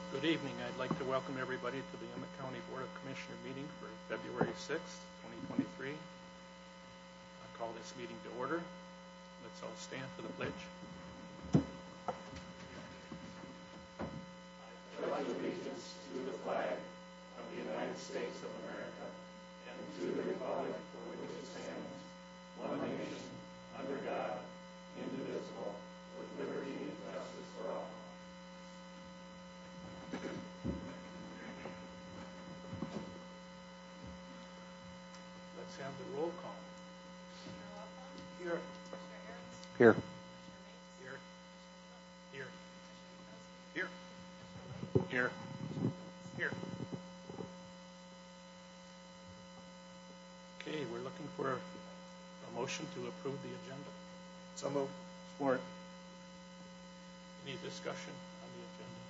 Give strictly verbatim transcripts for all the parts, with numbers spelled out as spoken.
Good evening. I'd like to welcome everybody to the Emmett County Board of Commissioner meeting for February sixth, twenty twenty-three. I call this meeting to order. Let's all stand for the pledge. I pledge allegiance to the flag of the United States of America and to the republic for which it stands, one nation, under God, indivisible, with liberty and justice for all. Let's have the roll call. Here. Here. Here. Here. Here. Here. Here. Okay, we're looking for a motion to approve the agenda. So moved. Support. Any discussion on the agenda?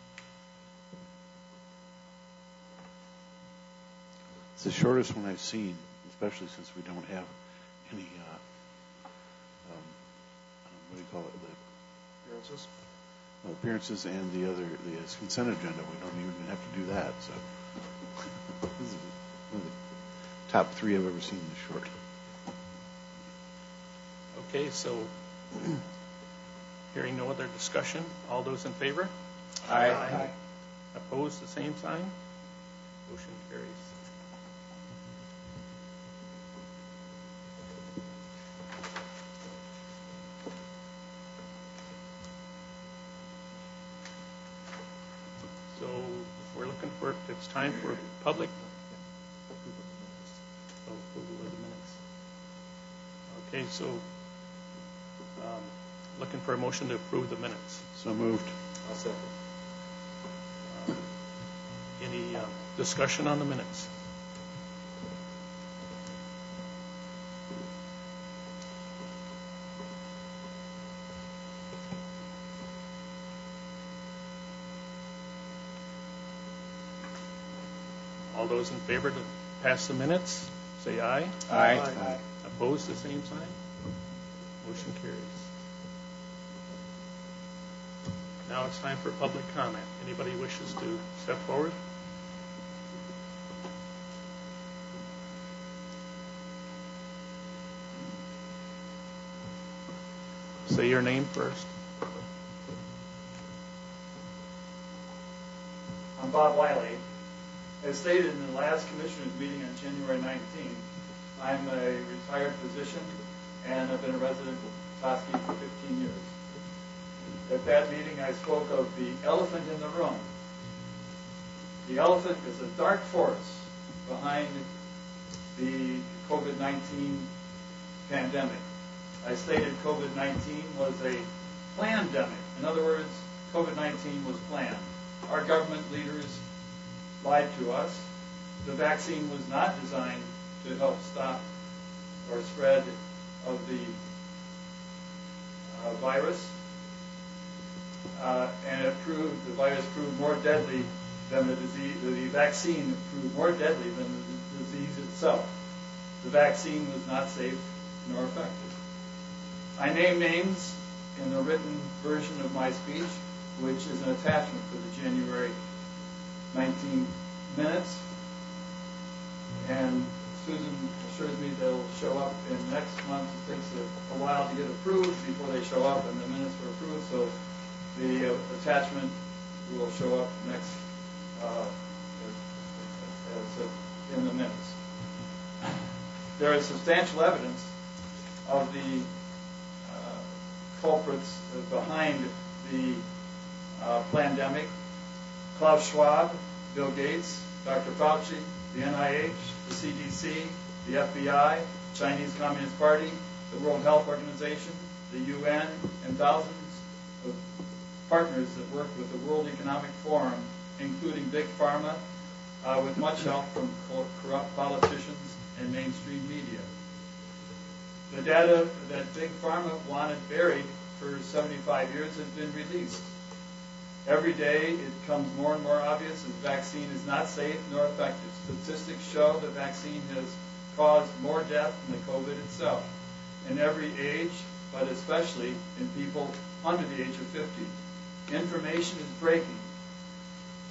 It's the shortest one I've seen, especially since we don't have any, uh, um, what do you call it, the appearances? Well, appearances and the other, the consent agenda. We don't even have to do that. So this is one of the top three I've ever seen this short. Okay, so hearing no other discussion, all those in favor? Aye. Aye. Opposed, the same sign? Motion carries. So we're looking for, it's time for public oh, approval of the minutes. Okay, so um, looking for a motion to approve the minutes. So moved. I'll second. Um, any uh, discussion on the minutes? All those in favor to pass the minutes, say aye. Aye. Aye. Opposed, the same sign. Motion carries. Now it's time for public comment. Anybody wishes to step forward? Say your name first. I'm Bob Wiley. As stated in the last Commissioners meeting on January nineteenth, I'm a retired physician and I've been a resident of Petoskey for fifteen years. At that meeting, I spoke of the elephant in the room. The elephant is a dark force behind the COVID nineteen pandemic. I stated COVID nineteen was a plandemic. In other words, COVID nineteen was planned. Our government leaders lied to us. The vaccine was not designed to help stop or spread of the uh, virus. Uh, and it proved, the virus proved more deadly than the disease, the vaccine proved more deadly than the disease itself. The vaccine was not safe nor effective. I name names in the written version of my speech, which is an attachment to the January nineteenth minutes. And Susan assures me they'll show up in next month. It takes a, a while to get approved before they show up and the minutes are approved. So the uh, attachment will show up next uh, as, as uh, in the minutes. There is substantial evidence of the uh, culprits behind the uh, pandemic. Klaus Schwab, Bill Gates, Doctor Fauci, the N I H, the C D C, the F B I, Chinese Communist Party, the World Health Organization, the U N, and thousands of partners that work with the World Economic Forum, including Big Pharma, uh, with much help from corrupt politicians and mainstream media. The data that Big Pharma wanted buried for seventy-five years has been released. Every day it becomes more and more obvious that the vaccine is not safe nor effective. Statistics show the vaccine has caused more death than the COVID itself in every age, but especially in people under the age of fifty. Information is breaking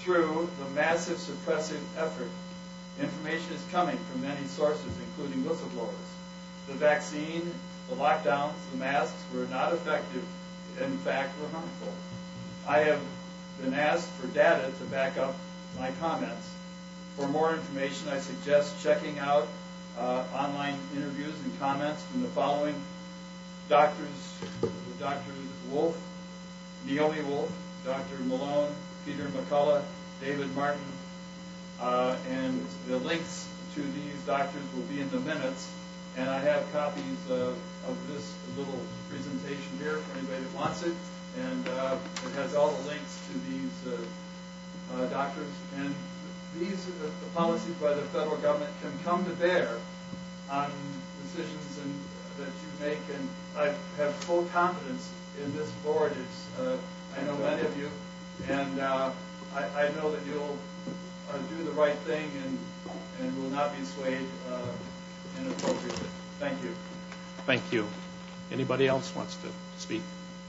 through the massive suppressive effort, information is coming from many sources, including whistleblowers. The vaccine, the lockdowns, the masks were not effective, in fact, were harmful. I have been asked for data to back up my comments. For more information, I suggest checking out uh, online interviews and comments from the following doctors, Doctor Wolf, Naomi Wolf, Doctor Malone, Peter McCullough, David Martin, uh, and the links to these doctors will be in the minutes. And I have copies of, of this little presentation here for anybody that wants it. And uh, it has all the links to these uh, uh, doctors. And these uh, the policies by the federal government can come to bear on decisions and, uh, that you make. And I have full confidence in this board. It's, uh, I know many of you, and uh, I, I know that you'll uh, do the right thing and and will not be swayed uh, inappropriately. Thank you. Thank you. Anybody else wants to speak?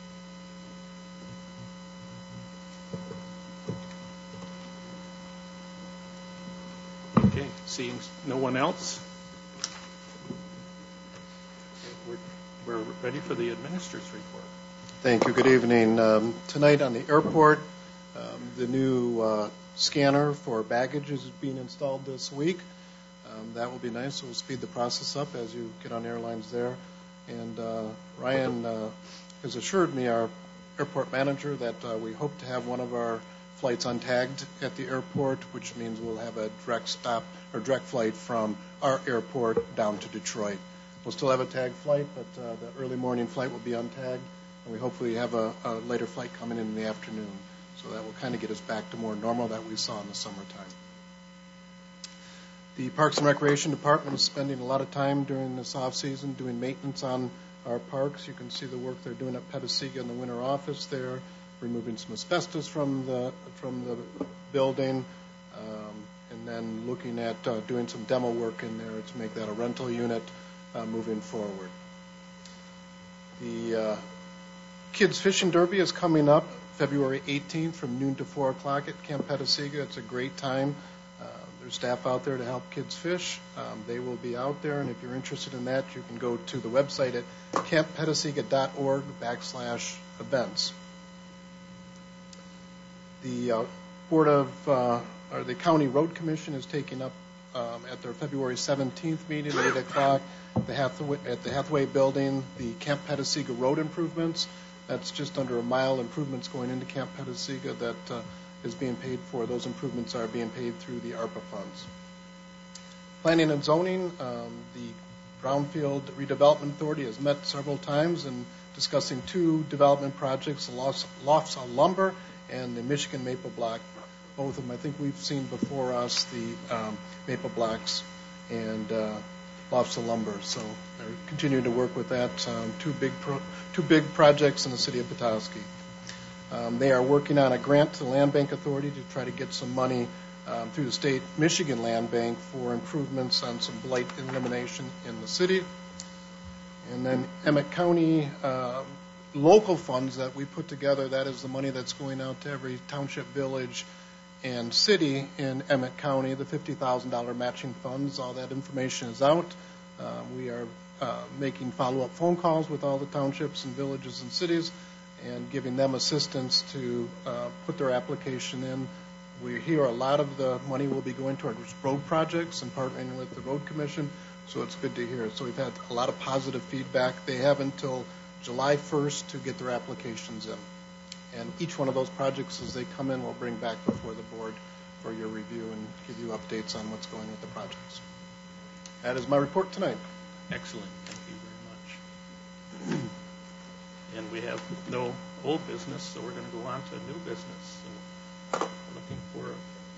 Okay, seeing no one else, we're, we're ready for the administrator's report. Thank you. Good evening. Um, tonight on the airport, um, the new uh, scanner for baggage is being installed this week. Um, that will be nice. It will speed the process up as you get on airlines there. And uh, Ryan uh, has assured me, our airport manager, that uh, we hope to have one of our flights untagged at the airport, which means we'll have a direct stop or direct flight from our airport down to Detroit. We'll still have a tagged flight, but uh, the early morning flight will be untagged, and we hopefully have a, a later flight coming in in the afternoon. So that will kind of get us back to more normal that we saw in the summertime. The Parks and Recreation Department is spending a lot of time during this off-season doing maintenance on our parks. You can see the work they're doing at Petasiga in the winter office there, removing some asbestos from the from the building, um, and then looking at uh, doing some demo work in there to make that a rental unit uh, moving forward. The uh, Kids Fishing Derby is coming up February eighteenth from noon to four o'clock at Camp Petasiga. It's a great time. Uh, there's staff out there to help kids fish. Um, they will be out there, and if you're interested in that, you can go to the website at camp petasiga dot org backslash events. The uh, Board of, uh, or the County Road Commission is taking up um, at their February seventeenth meeting at eight o'clock the Hathaway, at the Hathaway Building, the Camp Petasiga road improvements. That's just under a mile improvements going into Camp Petasiga that uh, is being paid for. Those improvements are being paid through the ARPA funds. Planning and Zoning, um, the Brownfield Redevelopment Authority has met several times in discussing two development projects, the Lofts, Lofts on Lumber and the Michigan Maple Block. Both of them, I think we've seen before us the um, Maple Blocks and uh, Lofts of Lumber. So they're continuing to work with that. Um, two big pro- two big projects in the city of Petoskey. Um, they are working on a grant to the Land Bank Authority to try to get some money um, through the state Michigan Land Bank for improvements on some blight elimination in the city. And then Emmett County uh, local funds that we put together, that is the money that's going out to every township, village, and city in Emmett County, the fifty thousand dollars matching funds. All that information is out. Uh, we are uh, making follow-up phone calls with all the townships and villages and cities and giving them assistance to uh, put their application in. We hear a lot of the money will be going towards road projects and partnering with the Road Commission, so it's good to hear. So we've had a lot of positive feedback. They have until July first to get their applications in. And each one of those projects, as they come in, we'll bring back before the board for your review and give you updates on what's going with the projects. That is my report tonight. Excellent. Thank you very much. And we have no old business, so we're going to go on to new business. So looking for,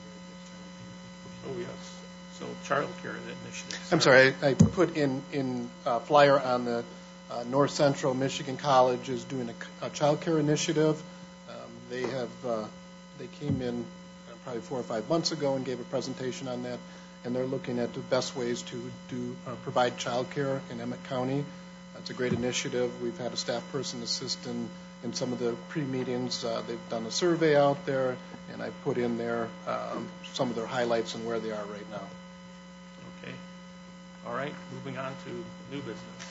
oh yes, so child care initiative. I'm sorry, I, I put in in uh, flyer on the uh, North Central Michigan College is doing a, a child care initiative. Um, they have uh, they came in uh, probably four or five months ago and gave a presentation on that, and they're looking at the best ways to do uh, provide child care in Emmett County. It's a great initiative. We've had a staff person assist in in some of the pre-meetings, uh, they've done a survey out there, and I put in there um, some of their highlights and where they are right now. Okay. All right, moving on to new business.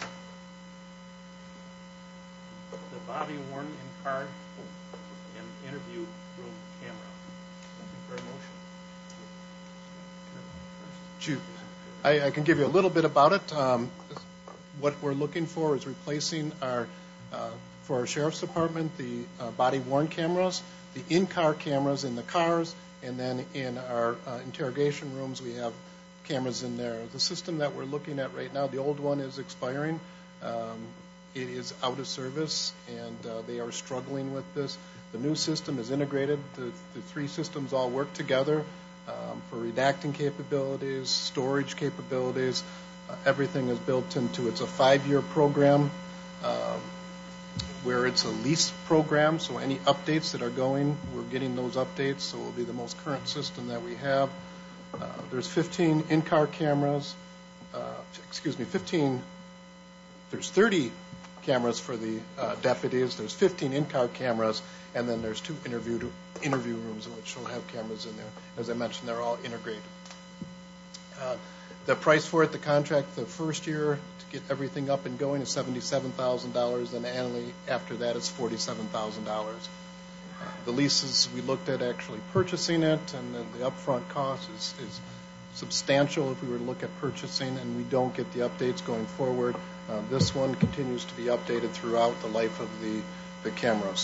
The Bobby Warren in-car and interview room camera. Looking for a motion. Ju- I, I can give you a little bit about it. Um, what we're looking for is replacing our, uh, for our sheriff's department, the uh, body worn cameras, the in-car cameras in the cars, and then in our uh, interrogation rooms we have cameras in there. The system that we're looking at right now, the old one is expiring. Um, it is out of service, and uh, they are struggling with this. The new system is integrated. The, the three systems all work together. Um, for redacting capabilities, storage capabilities, uh, everything is built into it. It's a five-year program um, where it's a lease program, so any updates that are going, we're getting those updates, so it will be the most current system that we have. Uh, there's fifteen in-car cameras, uh, excuse me, fifteen, there's thirty cameras for the uh, deputies, there's fifteen in-car cameras, and then there's two interview interview rooms which will have cameras in there. As I mentioned, they're all integrated. Uh, the price for it, the contract, the first year to get everything up and going is seventy-seven thousand dollars, and annually after that is forty-seven thousand dollars. Uh, the leases, we looked at actually purchasing it, and then the upfront cost is, is substantial if we were to look at purchasing, and we don't get the updates going forward. Uh, this one continues to be updated throughout the life of the, the cameras.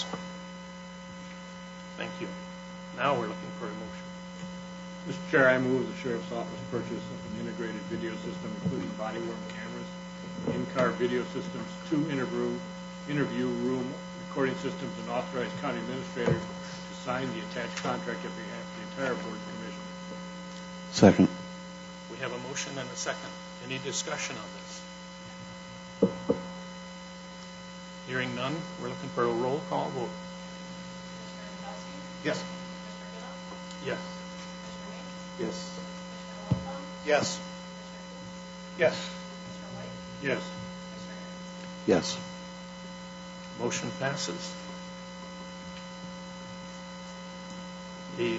Thank you. Now we're looking for a motion. Mister Chair, I move the Sheriff's Office purchase of an integrated video system, including body-worn cameras, in-car video systems, two interview, interview room recording systems, and authorize county administrator to sign the attached contract on behalf of the entire Board of Commissioners. Second. We have a motion and a second. Any discussion on this? Hearing none, we're looking for a roll call vote. Yes. Yes. Yes. Yes. Yes. Yes. Yes. Motion passes. The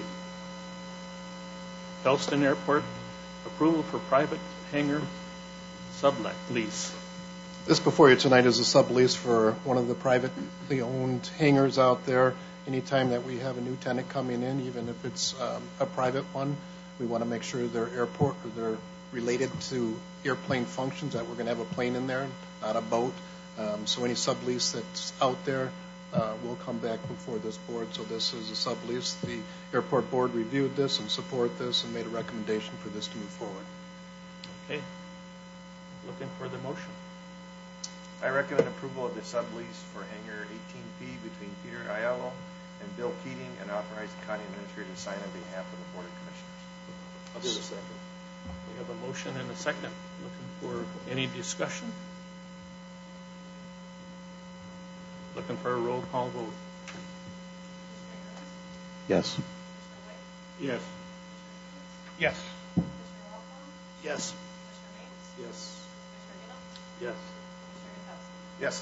Felston Airport approval for private hangar sublet lease. This before you tonight is a sublease for one of the privately owned hangars out there. Anytime that we have a new tenant coming in, even if it's um, a private one, we want to make sure they're airport or they're related to airplane functions, that we're going to have a plane in there, not a boat. Um, so any sublease that's out there uh, will come back before this board. So this is a sublease. The airport board reviewed this and support this and made a recommendation for this to move forward. Okay. Looking for the motion. I recommend approval of the sublease for hangar eighteen P between Peter Aiello and Bill Keating, and authorize the county administrator to sign on behalf of the Board of Commissioners. I'll do the second. We have a motion and a second. Looking for any discussion? Looking for a roll call vote. Yes. Yes. Yes. Yes. Yes. Yes. Yes.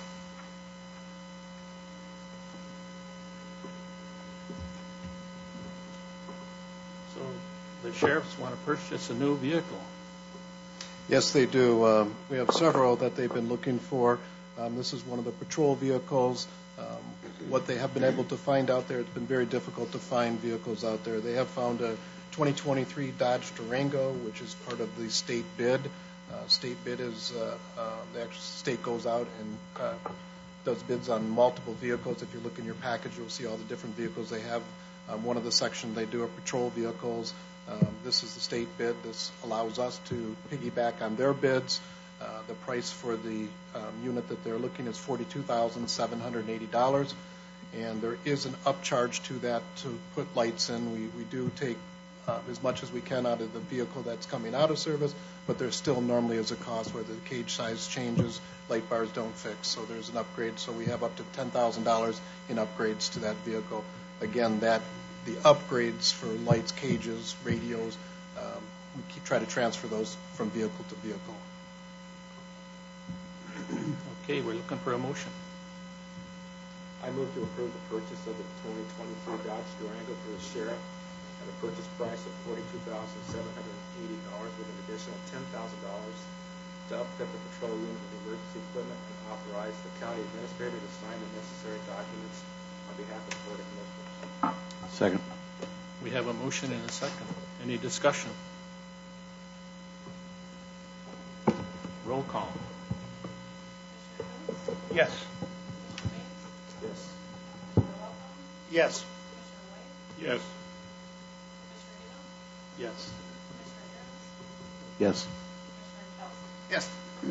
So the sheriffs want to purchase a new vehicle. Yes, they do. Um, we have several that they've been looking for. Um, this is one of the patrol vehicles. Um, what they have been able to find out there, it's been very difficult to find vehicles out there. They have found a twenty twenty-three Dodge Durango, which is part of the state bid. Uh, state bid is, uh, uh, the actual state goes out and uh, does bids on multiple vehicles. If you look in your package, you'll see all the different vehicles they have. Um, one of the sections they do are patrol vehicles. Um, this is the state bid. This allows us to piggyback on their bids. Uh, the price for the um, unit that they're looking is forty-two thousand seven hundred eighty dollars, and there is an upcharge to that to put lights in. We, we do take uh, as much as we can out of the vehicle that's coming out of service, but there still normally is a cost where the cage size changes, light bars don't fix, so there's an upgrade. So we have up to ten thousand dollars in upgrades to that vehicle. Again, that the upgrades for lights, cages, radios, um, we keep, try to transfer those from vehicle to vehicle. Okay, we're looking for a motion. I move to approve the purchase of the twenty twenty-three Dodge Durango for the sheriff at a purchase price of forty-two thousand seven hundred eighty dollars with an additional ten thousand dollars to upfit the patrol unit with emergency equipment and authorize the county administrator to sign the necessary documents on behalf of the Board of Commissioners. Second. We have a motion and a second. Any discussion? Roll call. Yes. Yes. Yes. Yes. Yes. Yes. Yes.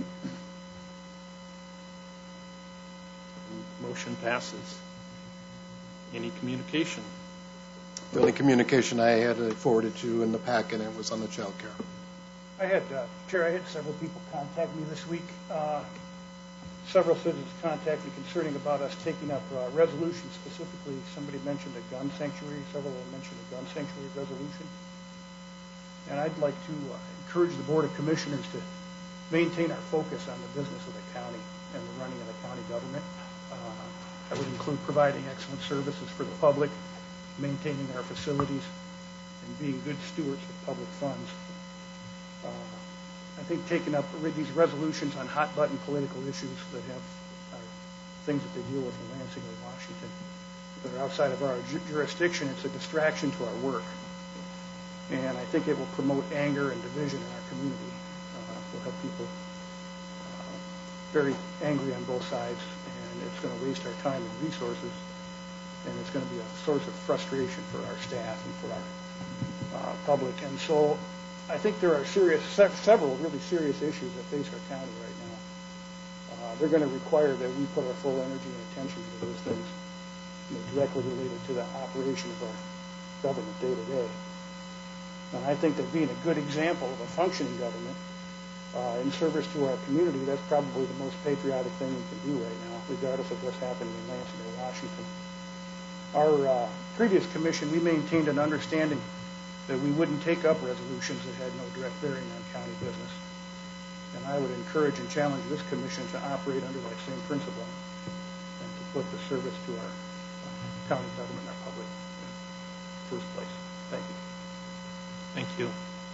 Motion passes. Any communication? The only communication I had I forwarded to you in the packet, and it was on the child care. I had, uh, Chair, I had several people contact me this week. Uh, several citizens contact me concerning about us taking up uh, resolutions. Specifically, somebody mentioned a gun sanctuary. Several of them mentioned a gun sanctuary resolution. And I'd like to uh, encourage the Board of Commissioners to maintain our focus on the business of the county and the running of the county government. Uh, that would include providing excellent services for the public, maintaining our facilities, and being good stewards of public funds. Uh, I think taking up these resolutions on hot-button political issues that have uh, things that they deal with in Lansing or Washington that are outside of our ju- jurisdiction, it's a distraction to our work. And I think it will promote anger and division in our community. Uh, we'll have people uh, very angry on both sides, and it's going to waste our time and resources, and it's going to be a source of frustration for our staff and for our uh, public. And so I think there are serious, se- several really serious issues that face our county right now. Uh, they're going to require that we put our full energy and attention to those things, you know, directly related to the operation of our government day to day. And I think that being a good example of a functioning government uh, in service to our community, that's probably the most patriotic thing we can do right now, regardless of what's happening in Lansing or Washington. Our uh, previous commission, we maintained an understanding that we wouldn't take up resolutions that had no direct bearing on county business. And I would encourage and challenge this commission to operate under that same principle and to put the service to our uh, county government and our public in first place. Thank you. Thank you.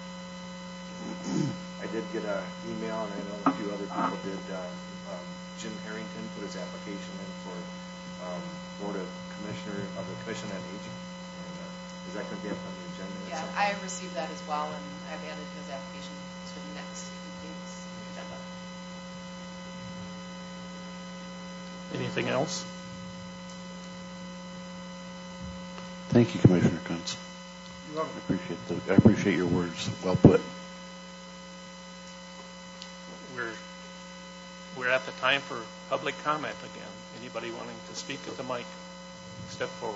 I did get an email, and I know a few other people did. Um, um, Jim Harrington put his application in for um, Board of Commissioner of the Commission on Aging. And, uh, is that going to be up on the agenda? Yeah, I received that as well, and I've added his application to the next meeting's agenda. Anything else? Thank you, Commissioner Kuntz. You're welcome. I appreciate the, I appreciate your words. Well put. We're we're at the time for public comment again. Anybody wanting to speak at the mic, step forward.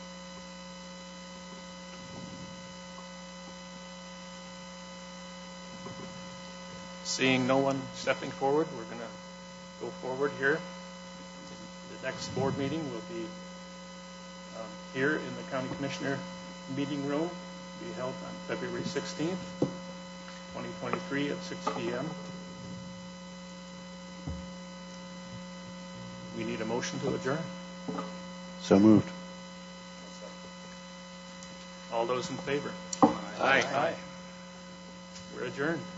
Seeing no one stepping forward, we're going to go forward here. The next board meeting will be um, here in the County Commissioner meeting room, be held on February sixteenth, twenty twenty-three at six p.m. We need a motion to adjourn. So moved. All those in favor? Aye. Aye. We're adjourned.